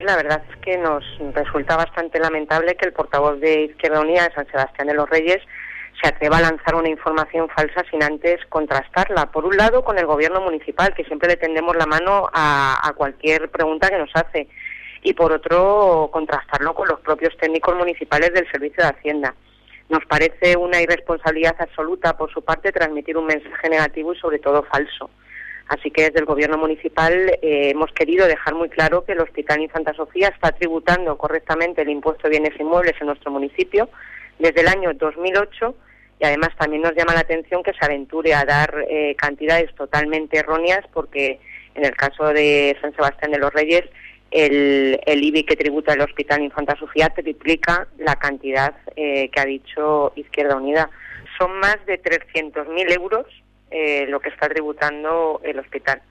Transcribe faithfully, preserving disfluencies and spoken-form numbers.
La verdad es que nos resulta bastante lamentable que el portavoz de Izquierda Unida de San Sebastián de los Reyes se atreva a lanzar una información falsa sin antes contrastarla. Por un lado, con el gobierno municipal, que siempre le tendemos la mano a, a cualquier pregunta que nos hace, y por otro, contrastarlo con los propios técnicos municipales del Servicio de Hacienda. Nos parece una irresponsabilidad absoluta por su parte transmitir un mensaje negativo y sobre todo falso. Así que desde el Gobierno municipal eh, hemos querido dejar muy claro que el Hospital Infanta Sofía está tributando correctamente el impuesto de bienes inmuebles en nuestro municipio desde el año dos mil ocho, y además también nos llama la atención que se aventure a dar eh, cantidades totalmente erróneas, porque en el caso de San Sebastián de los Reyes el, el I B I que tributa el Hospital Infanta Sofía triplica la cantidad eh, que ha dicho Izquierda Unida. Son más de trescientos mil euros Eh, lo que está tributando el hospital.